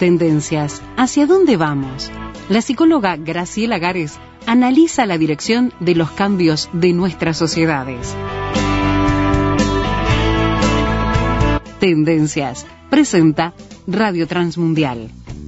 Tendencias. ¿Hacia dónde vamos? La psicóloga Graciela Gares analiza la dirección de los cambios de nuestras sociedades. Tendencias. Presenta Radio Transmundial.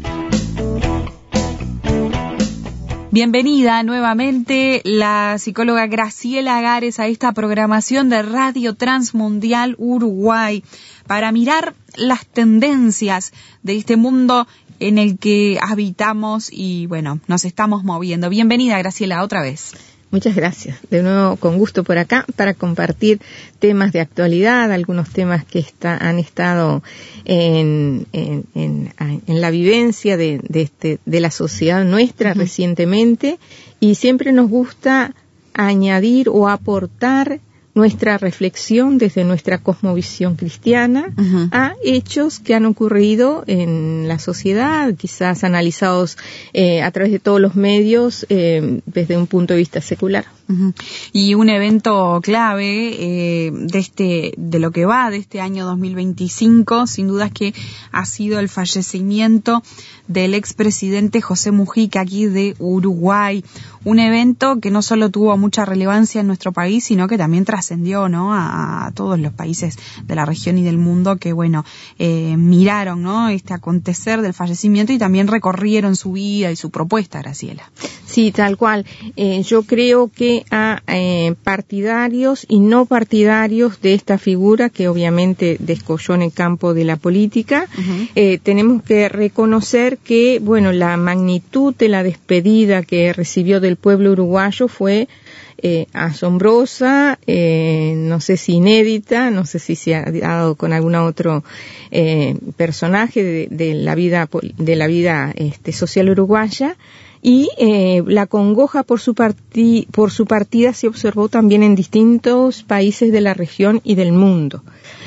Bienvenida nuevamente la psicóloga Graciela Gares a esta programación de Radio Transmundial Uruguay para mirar las tendencias de este mundo en el que habitamos y, bueno, nos estamos moviendo. Bienvenida, Graciela, otra vez. Muchas gracias. De nuevo, con gusto por acá para compartir temas de actualidad, algunos temas que han estado en la vivencia de la sociedad nuestra recientemente, y siempre nos gusta añadir o aportar nuestra reflexión desde nuestra cosmovisión cristiana a hechos que han ocurrido en la sociedad, quizás analizados a través de todos los medios desde un punto de vista secular. Y un evento clave de lo que va de este año 2025, sin duda, es que ha sido el fallecimiento del expresidente José Mujica, aquí de Uruguay. Un evento que no solo tuvo mucha relevancia en nuestro país, sino que también trascendió, ¿no?, a todos los países de la región y del mundo que, bueno, miraron, ¿no?, este acontecer del fallecimiento y también recorrieron su vida y su propuesta, Graciela. Sí, tal cual. Yo creo que a partidarios y no partidarios de esta figura, que obviamente descolló en el campo de la política, tenemos que reconocer que, bueno, la magnitud de la despedida que recibió del pueblo uruguayo fue asombrosa, no sé si inédita, no sé si se ha dado con algún otro personaje de la vida social uruguaya. Y la congoja por su partida se observó también en distintos países de la región y del mundo.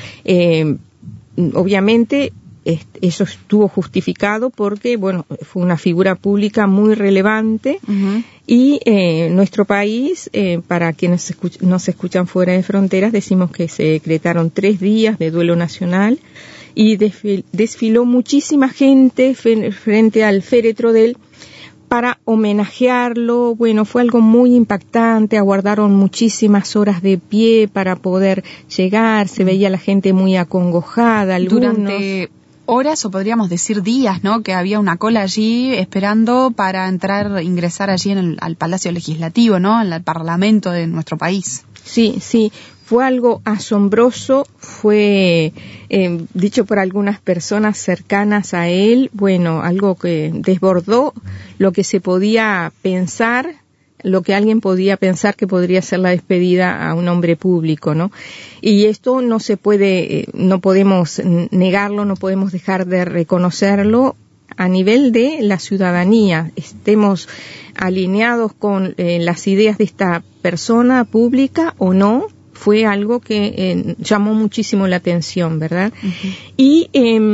Obviamente eso estuvo justificado porque, bueno, fue una figura pública muy relevante y nuestro país, para quienes nos escuchan fuera de fronteras, decimos que se decretaron 3 días de duelo nacional y desfiló muchísima gente frente al féretro de él para homenajearlo. Bueno, fue algo muy impactante, aguardaron muchísimas horas de pie para poder llegar, se veía la gente muy acongojada. Durante horas, o podríamos decir días, ¿no?, que había una cola allí esperando para ingresar allí al Palacio Legislativo, ¿no?, al Parlamento de nuestro país. Sí, fue algo asombroso, fue dicho por algunas personas cercanas a él, bueno, algo que desbordó lo que se podía pensar, lo que alguien podía pensar que podría ser la despedida a un hombre público, ¿no? Y esto no se puede, no podemos negarlo, no podemos dejar de reconocerlo a nivel de la ciudadanía. Estemos alineados con las ideas de esta persona pública o no, fue algo que llamó muchísimo la atención, ¿verdad? Y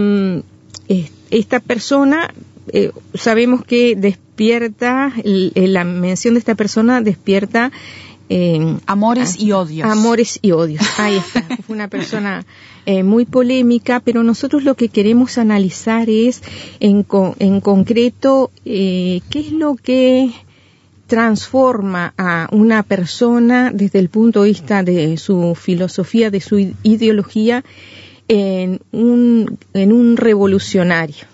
esta persona, sabemos que despierta, la mención de esta persona despierta amores y odios. Amores y odios, ahí está. Fue una persona muy polémica, pero nosotros lo que queremos analizar es en concreto qué es lo que transforma a una persona desde el punto de vista de su filosofía, de su ideología, en un revolucionario.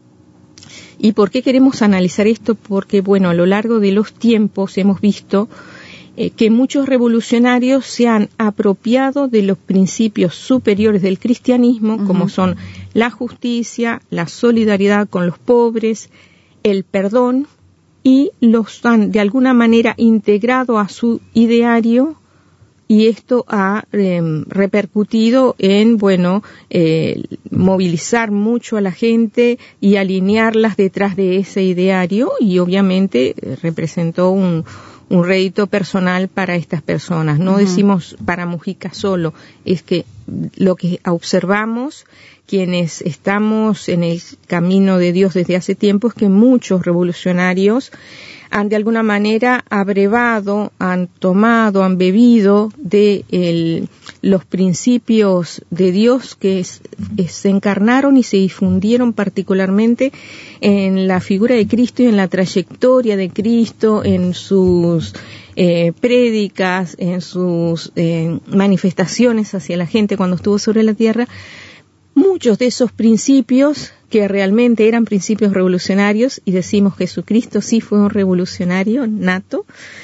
¿Y por qué queremos analizar esto? Porque, bueno, a lo largo de los tiempos hemos visto que muchos revolucionarios se han apropiado de los principios superiores del cristianismo, como son la justicia, la solidaridad con los pobres, el perdón, y los han de alguna manera integrado a su ideario, y esto ha repercutido en, bueno, movilizar mucho a la gente y alinearlas detrás de ese ideario, y obviamente representó un rédito personal para estas personas. No decimos para Mujica solo, es que lo que observamos quienes estamos en el camino de Dios desde hace tiempo es que muchos revolucionarios han de alguna manera abrevado, han tomado, han bebido de los principios de Dios que se encarnaron y se difundieron particularmente en la figura de Cristo y en la trayectoria de Cristo, en sus prédicas, en sus manifestaciones hacia la gente cuando estuvo sobre la tierra. Muchos de esos principios, que realmente eran principios revolucionarios, y decimos Jesucristo sí fue un revolucionario nato,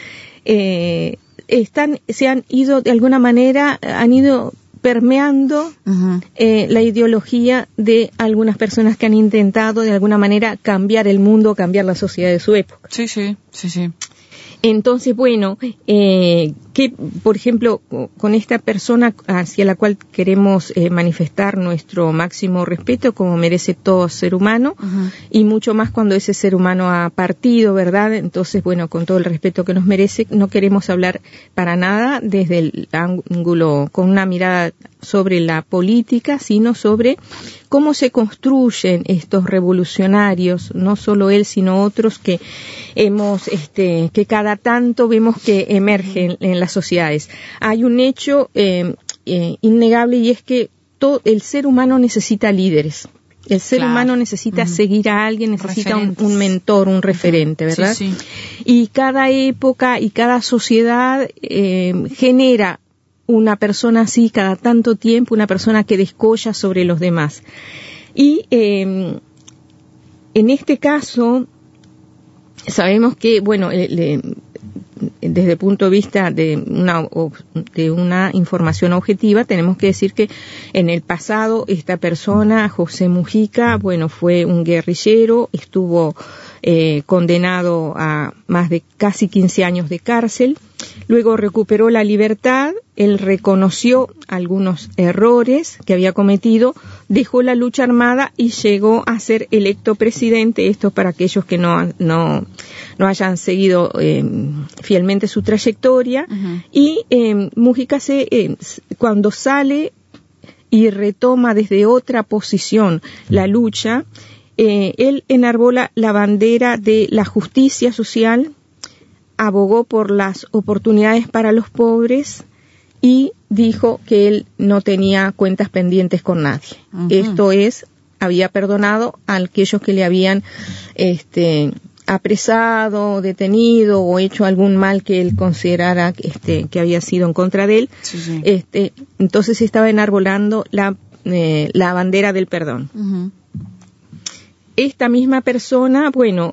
se han ido de alguna manera, han ido permeando la ideología de algunas personas que han intentado de alguna manera cambiar el mundo, cambiar la sociedad de su época. Sí. Entonces, bueno, que por ejemplo, con esta persona hacia la cual queremos manifestar nuestro máximo respeto, como merece todo ser humano, y mucho más cuando ese ser humano ha partido, ¿verdad? Entonces, bueno, con todo el respeto que nos merece, no queremos hablar para nada desde el ángulo, con una mirada sobre la política, sino sobre cómo se construyen estos revolucionarios, no solo él, sino otros que que cada tanto vemos que emergen en las sociedades. Hay un hecho innegable, y es que el ser humano necesita líderes. El ser humano necesita seguir a alguien, necesita un mentor, un referente, ¿verdad? Sí. Y cada época y cada sociedad genera una persona así cada tanto tiempo, una persona que descolla sobre los demás. Y en este caso sabemos que, bueno, desde el punto de vista de una información objetiva, tenemos que decir que en el pasado esta persona, José Mujica, bueno, fue un guerrillero, estuvo condenado a más de casi 15 años de cárcel. Luego recuperó la libertad, él reconoció algunos errores que había cometido, dejó la lucha armada y llegó a ser electo presidente. Esto para aquellos que no hayan seguido fielmente su trayectoria. Y Mujica cuando sale y retoma desde otra posición la lucha, él enarbola la bandera de la justicia social, abogó por las oportunidades para los pobres y dijo que él no tenía cuentas pendientes con nadie. Esto es, había perdonado a aquellos que le habían apresado, detenido o hecho algún mal que él considerara que había sido en contra de él. Sí. Entonces estaba enarbolando la bandera del perdón. Esta misma persona, bueno,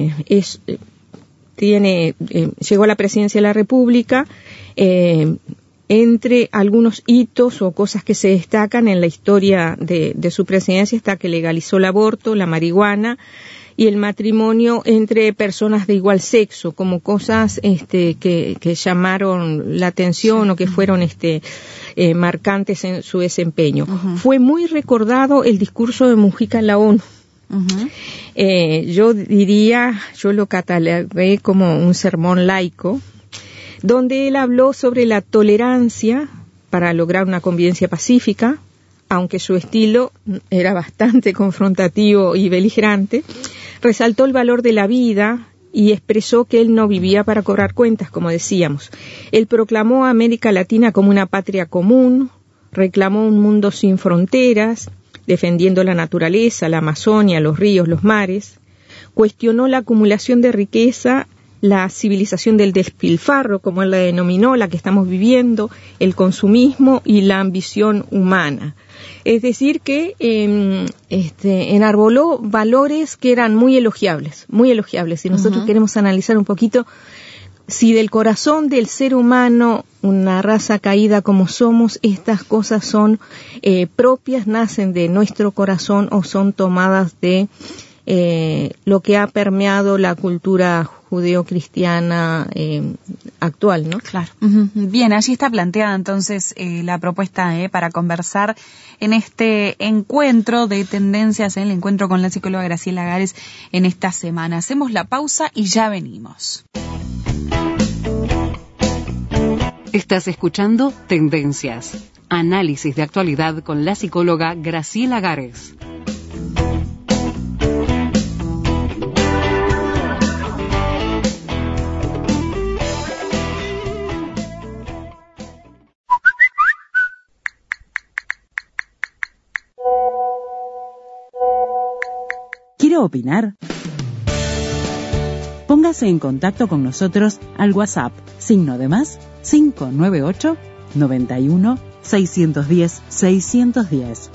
llegó a la presidencia de la República. Entre algunos hitos o cosas que se destacan en la historia de su presidencia está que legalizó el aborto, la marihuana y el matrimonio entre personas de igual sexo, como cosas que llamaron la atención o que fueron marcantes en su desempeño. Fue muy recordado el discurso de Mujica en la ONU. Yo lo catalogué como un sermón laico, donde él habló sobre la tolerancia para lograr una convivencia pacífica, aunque su estilo era bastante confrontativo y beligerante. Resaltó el valor de la vida y expresó que él no vivía para cobrar cuentas, como decíamos. Él proclamó a América Latina como una patria común, reclamó un mundo sin fronteras, defendiendo la naturaleza, la Amazonia, los ríos, los mares. Cuestionó la acumulación de riqueza, la civilización del despilfarro, como él la denominó, la que estamos viviendo, el consumismo y la ambición humana. Es decir, que enarboló valores que eran muy elogiables. Si nosotros queremos analizar un poquito, si del corazón del ser humano, una raza caída como somos, estas cosas son propias, nacen de nuestro corazón o son tomadas de lo que ha permeado la cultura judeocristiana actual, ¿no? Claro. Bien, allí está planteada entonces la propuesta para conversar en este encuentro de tendencias, en el encuentro con la psicóloga Graciela Gares en esta semana. Hacemos la pausa y ya venimos. Estás escuchando Tendencias, análisis de actualidad con la psicóloga Graciela Gares. ¿Quiere opinar? Póngase en contacto con nosotros al WhatsApp, +, 598 91 610 610.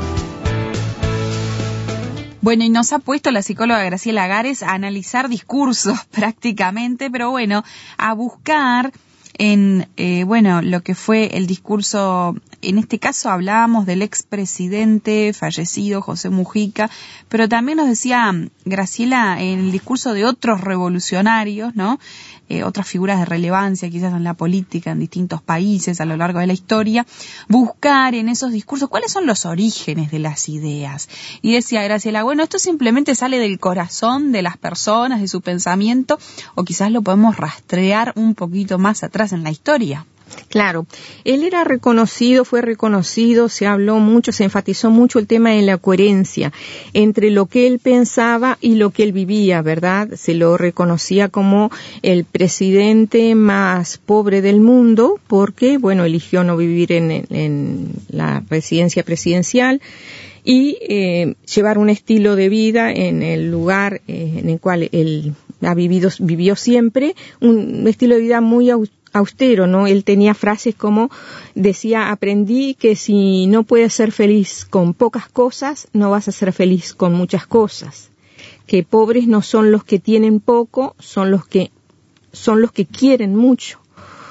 Bueno, y nos ha puesto la psicóloga Graciela Gares a analizar discursos prácticamente, pero bueno, a buscar en, lo que fue el discurso. En este caso hablábamos del expresidente fallecido, José Mujica, pero también nos decía Graciela en el discurso de otros revolucionarios, ¿no? Otras figuras de relevancia quizás en la política en distintos países a lo largo de la historia, buscar en esos discursos cuáles son los orígenes de las ideas. Y decía Graciela, bueno, esto simplemente sale del corazón de las personas, de su pensamiento, o quizás lo podemos rastrear un poquito más atrás en la historia. Claro, él era reconocido, fue reconocido, se habló mucho, se enfatizó mucho el tema de la coherencia entre lo que él pensaba y lo que él vivía, ¿verdad? Se lo reconocía como el presidente más pobre del mundo porque, bueno, eligió no vivir en la residencia presidencial y llevar un estilo de vida en el lugar en el cual él vivió siempre, un estilo de vida muy austero, ¿no? Él tenía frases como, decía, aprendí que si no puedes ser feliz con pocas cosas, no vas a ser feliz con muchas cosas. Que pobres no son los que tienen poco, son los que quieren mucho.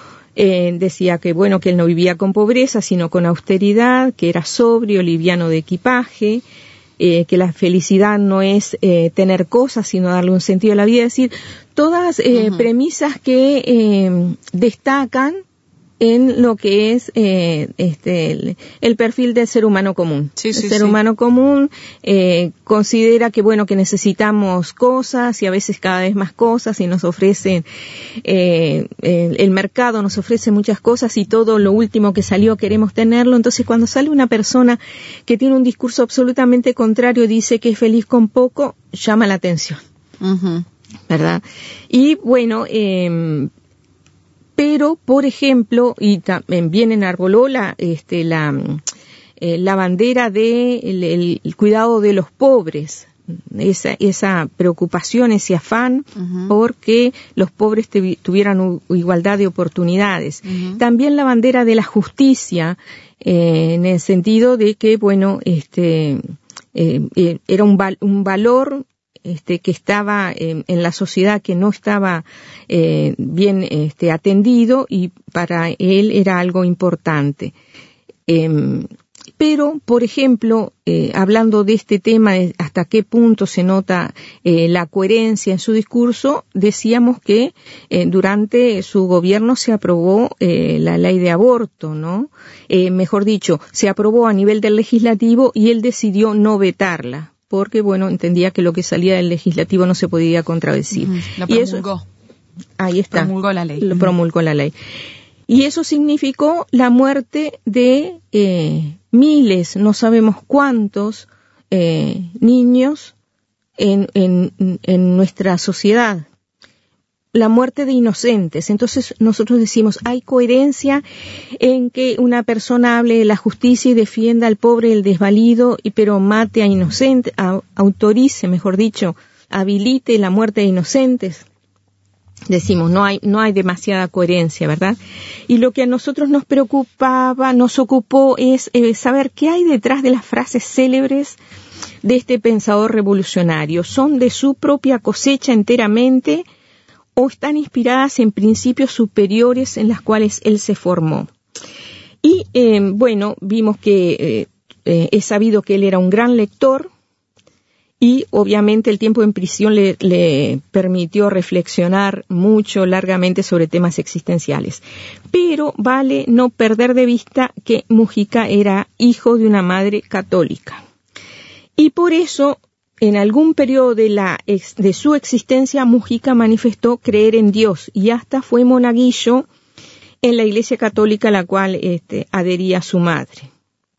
Decía que, bueno, que él no vivía con pobreza, sino con austeridad, que era sobrio, liviano de equipaje, que la felicidad no es tener cosas, sino darle un sentido a la vida. Es decir, todas premisas que destacan en lo que es el perfil del ser humano común. El ser humano común considera que, bueno, que necesitamos cosas y a veces cada vez más cosas y nos ofrecen, el mercado nos ofrece muchas cosas y todo lo último que salió queremos tenerlo. Entonces, cuando sale una persona que tiene un discurso absolutamente contrario, dice que es feliz con poco, llama la atención. ¿Verdad? Y bueno, pero, por ejemplo, y también enarboló la bandera de el cuidado de los pobres, esa preocupación, ese afán porque los pobres tuvieran igualdad de oportunidades. También la bandera de la justicia, en el sentido de que, bueno, era un valor que estaba en la sociedad, que no estaba bien atendido, y para él era algo importante. Pero, por ejemplo, hablando de este tema, de hasta qué punto se nota la coherencia en su discurso, decíamos que durante su gobierno se aprobó la ley de aborto, ¿no? Mejor dicho, se aprobó a nivel del legislativo y él decidió no vetarla, porque, bueno, entendía que lo que salía del legislativo no se podía contradecir. Lo promulgó. Ahí está. Promulgó la ley. Lo promulgó la ley. Y eso significó la muerte de miles, no sabemos cuántos, niños en nuestra sociedad. La muerte de inocentes. Entonces nosotros decimos, hay coherencia en que una persona hable de la justicia y defienda al pobre y el desvalido, pero mate a inocentes, autorice, mejor dicho, habilite la muerte de inocentes. Decimos, no hay demasiada coherencia, ¿verdad? Y lo que a nosotros nos preocupaba, nos ocupó, es saber qué hay detrás de las frases célebres de este pensador revolucionario. ¿Son de su propia cosecha enteramente o están inspiradas en principios superiores en las cuales él se formó? Y, bueno, vimos que es sabido que él era un gran lector, y obviamente el tiempo en prisión le permitió reflexionar mucho, largamente, sobre temas existenciales. Pero vale no perder de vista que Mujica era hijo de una madre católica. Y por eso, en algún periodo de su existencia, Mujica manifestó creer en Dios y hasta fue monaguillo en la Iglesia Católica a la cual adhería su madre.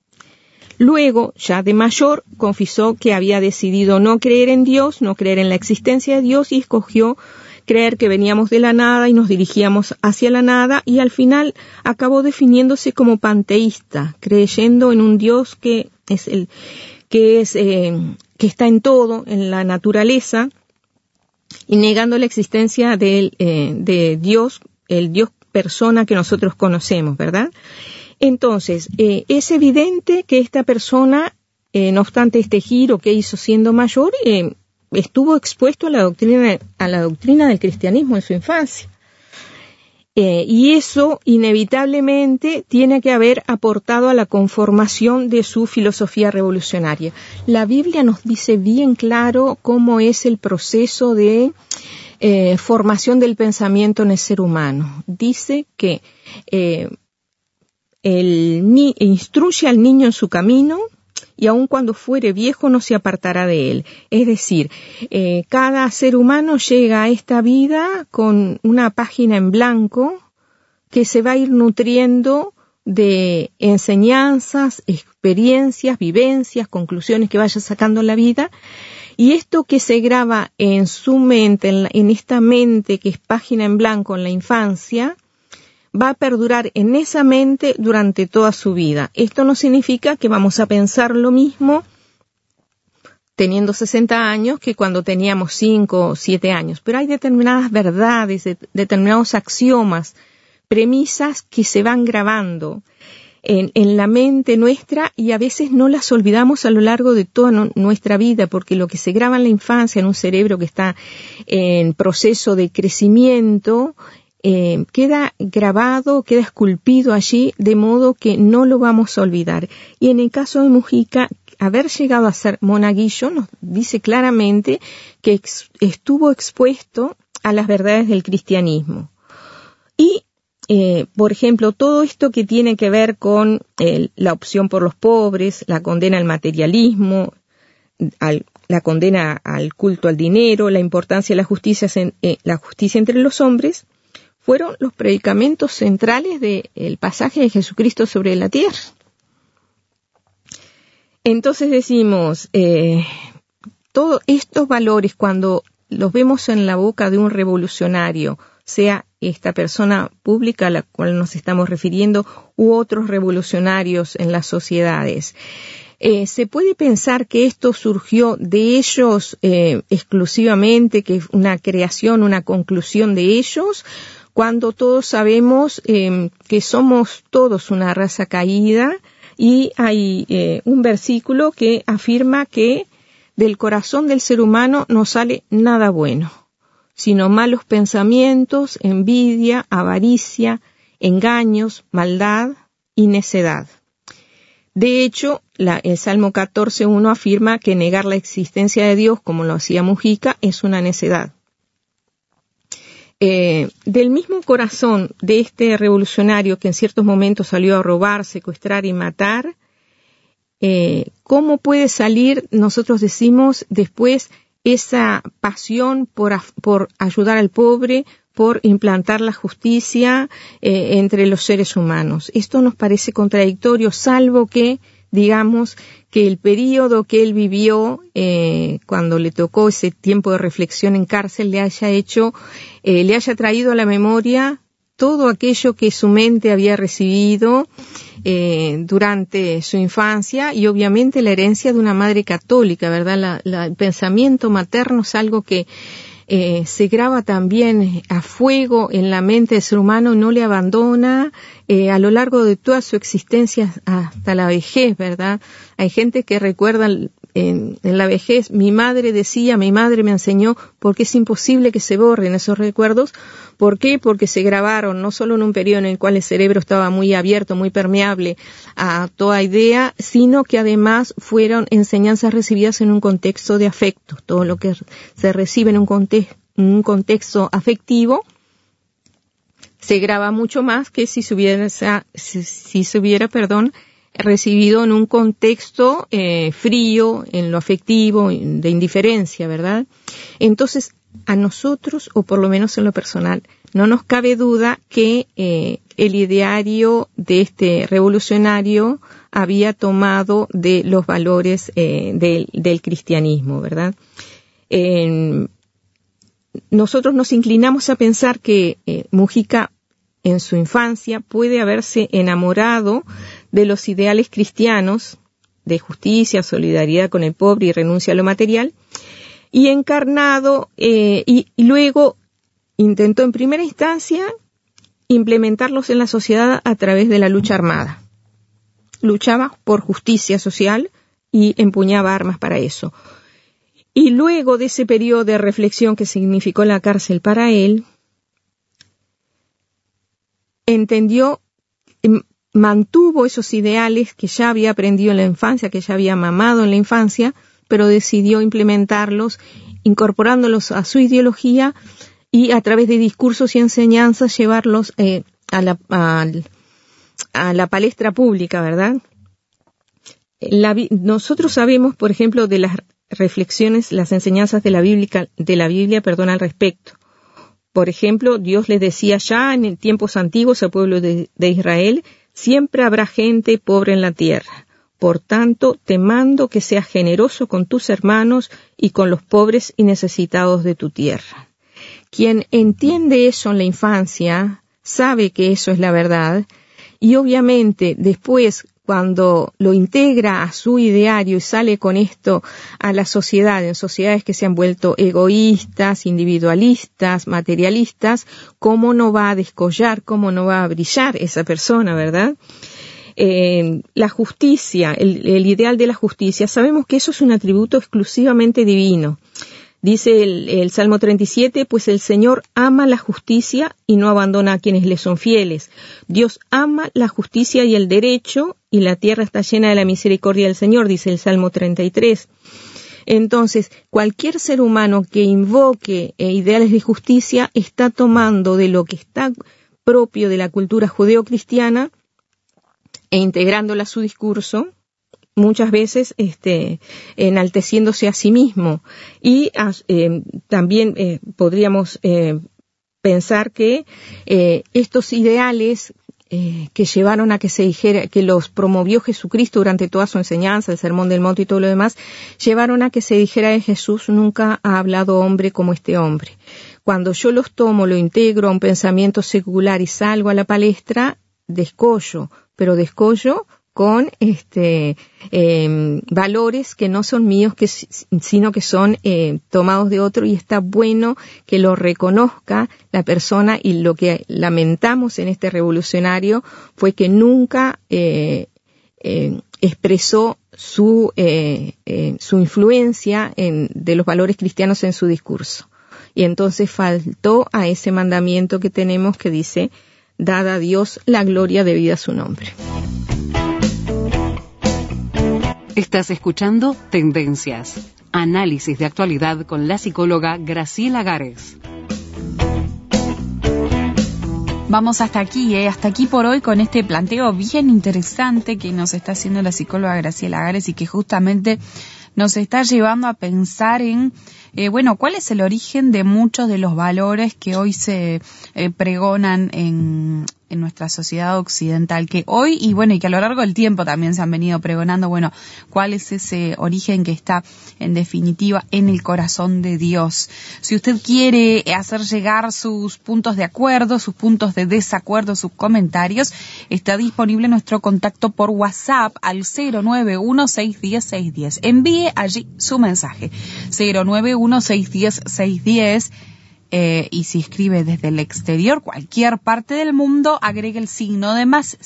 Luego, ya de mayor, confesó que había decidido no creer en Dios, no creer en la existencia de Dios, y escogió creer que veníamos de la nada y nos dirigíamos hacia la nada, y al final acabó definiéndose como panteísta, creyendo en un Dios que es que está en todo, en la naturaleza, y negando la existencia de Dios, el Dios persona que nosotros conocemos, ¿verdad? Entonces, es evidente que esta persona, no obstante este giro que hizo siendo mayor, estuvo expuesto a la doctrina del cristianismo en su infancia. Y eso inevitablemente tiene que haber aportado a la conformación de su filosofía revolucionaria. La Biblia nos dice bien claro cómo es el proceso de formación del pensamiento en el ser humano. Dice que instruye al niño en su camino, y aun cuando fuere viejo no se apartará de él. Es decir, cada ser humano llega a esta vida con una página en blanco que se va a ir nutriendo de enseñanzas, experiencias, vivencias, conclusiones que vaya sacando en la vida. Y esto que se graba en su mente, en esta mente que es página en blanco en la infancia, va a perdurar en esa mente durante toda su vida. Esto no significa que vamos a pensar lo mismo teniendo 60 años que cuando teníamos 5 o 7 años. Pero hay determinadas verdades, determinados axiomas, premisas que se van grabando en la mente nuestra y a veces no las olvidamos a lo largo de toda nuestra vida, porque lo que se graba en la infancia en un cerebro que está en proceso de crecimiento, queda grabado, queda esculpido allí, de modo que no lo vamos a olvidar. Y en el caso de Mujica, haber llegado a ser monaguillo nos dice claramente que estuvo expuesto a las verdades del cristianismo. Y, por ejemplo, todo esto que tiene que ver con la opción por los pobres, la condena al materialismo, la condena al culto al dinero, la importancia de la justicia entre los hombres, fueron los predicamentos centrales del pasaje de Jesucristo sobre la tierra. Entonces decimos, todos estos valores, cuando los vemos en la boca de un revolucionario, sea esta persona pública a la cual nos estamos refiriendo, u otros revolucionarios en las sociedades, se puede pensar que esto surgió de ellos exclusivamente, que es una creación, una conclusión de ellos, cuando todos sabemos que somos todos una raza caída, y hay un versículo que afirma que del corazón del ser humano no sale nada bueno, sino malos pensamientos, envidia, avaricia, engaños, maldad y necedad. De hecho, el Salmo 14:1 afirma que negar la existencia de Dios, como lo hacía Mujica, es una necedad. Del mismo corazón de este revolucionario que en ciertos momentos salió a robar, secuestrar y matar, ¿cómo puede salir, nosotros decimos, después esa pasión por ayudar al pobre, por implantar la justicia entre los seres humanos? Esto nos parece contradictorio, salvo que, digamos, que el período que él vivió, cuando le tocó ese tiempo de reflexión en cárcel, le haya traído a la memoria todo aquello que su mente había recibido durante su infancia, y obviamente la herencia de una madre católica, ¿verdad? El pensamiento materno es algo que se graba también a fuego en la mente del ser humano, no le abandona a lo largo de toda su existencia hasta la vejez, ¿verdad? Hay gente que recuerda en la vejez, mi madre me enseñó, porque es imposible que se borren esos recuerdos. ¿Por qué? Porque se grabaron no solo en un periodo en el cual el cerebro estaba muy abierto, muy permeable a toda idea, sino que además fueron enseñanzas recibidas en un contexto de afecto. Todo lo que se recibe en un contexto afectivo se graba mucho más que si se hubiera recibido en un contexto frío, en lo afectivo, de indiferencia, ¿verdad? Entonces, a nosotros, o por lo menos en lo personal, no nos cabe duda que el ideario de este revolucionario había tomado de los valores del cristianismo, ¿verdad? Nosotros nos inclinamos a pensar que Mujica en su infancia puede haberse enamorado de los ideales cristianos, de justicia, solidaridad con el pobre y renuncia a lo material, y encarnado, y luego intentó en primera instancia implementarlos en la sociedad a través de la lucha armada. Luchaba por justicia social y empuñaba armas para eso. Y luego de ese periodo de reflexión que significó la cárcel para él, entendió, mantuvo esos ideales que ya había aprendido en la infancia, que ya había mamado en la infancia, pero decidió implementarlos, incorporándolos a su ideología y a través de discursos y enseñanzas llevarlos a la palestra pública, ¿verdad? Nosotros sabemos, por ejemplo, de las reflexiones, las enseñanzas de la Biblia, al respecto. Por ejemplo, Dios les decía ya en tiempos antiguos al pueblo de Israel: siempre habrá gente pobre en la tierra. Por tanto, te mando que seas generoso con tus hermanos y con los pobres y necesitados de tu tierra. Quien entiende eso en la infancia sabe que eso es la verdad, y obviamente después, cuando lo integra a su ideario y sale con esto a la sociedad, en sociedades que se han vuelto egoístas, individualistas, materialistas, ¿cómo no va a descollar, cómo no va a brillar esa persona, verdad? La justicia, el ideal de la justicia, sabemos que eso es un atributo exclusivamente divino. Dice el Salmo 37, pues el Señor ama la justicia y no abandona a quienes le son fieles. Dios ama la justicia y el derecho, y la tierra está llena de la misericordia del Señor, dice el Salmo 33. Entonces, cualquier ser humano que invoque ideales de justicia está tomando de lo que está propio de la cultura judeocristiana e integrándola a su discurso, muchas veces enalteciéndose a sí mismo. Y también podríamos pensar que estos ideales que llevaron a que se dijera, que los promovió Jesucristo durante toda su enseñanza, el Sermón del Monte y todo lo demás, llevaron a que se dijera de Jesús: nunca ha hablado hombre como este hombre. Cuando yo los tomo, lo integro a un pensamiento secular y salgo a la palestra, descollo, pero descollo con valores que no son míos, sino que son tomados de otro, y está bueno que lo reconozca la persona. Y lo que lamentamos en este revolucionario fue que nunca expresó su influencia de los valores cristianos en su discurso. Y entonces faltó a ese mandamiento que tenemos que dice: dad a Dios la gloria debida a su nombre. Estás escuchando Tendencias, análisis de actualidad con la psicóloga Graciela Gares. Vamos hasta aquí por hoy con este planteo bien interesante que nos está haciendo la psicóloga Graciela Gares y que justamente nos está llevando a pensar en, cuál es el origen de muchos de los valores que hoy se pregonan en nuestra sociedad occidental, que hoy y que a lo largo del tiempo también se han venido pregonando, cuál es ese origen que está en definitiva en el corazón de Dios. Si usted quiere hacer llegar sus puntos de acuerdo, sus puntos de desacuerdo, sus comentarios, está disponible nuestro contacto por WhatsApp al 091-610-610. Envíe allí su mensaje, 091-610-610. Y si escribe desde el exterior, cualquier parte del mundo, agregue el signo de más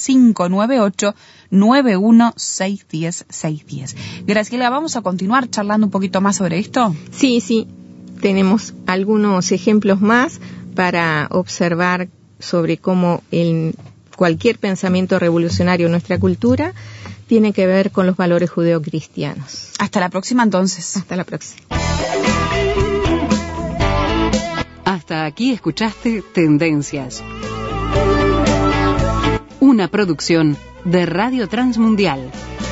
598-91-610-610. Graciela, ¿vamos a continuar charlando un poquito más sobre esto? Sí. Tenemos algunos ejemplos más para observar sobre cómo cualquier pensamiento revolucionario en nuestra cultura tiene que ver con los valores judeocristianos. Hasta la próxima, entonces. Hasta la próxima. Hasta aquí escuchaste Tendencias, una producción de Radio Transmundial.